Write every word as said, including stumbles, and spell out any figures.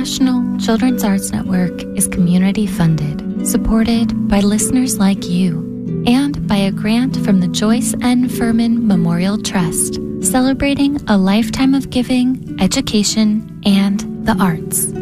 National Children's Arts Network is community funded, supported by listeners like you, and by a grant from the Joyce N. Furman Memorial Trust, celebrating a lifetime of giving, education, and the arts.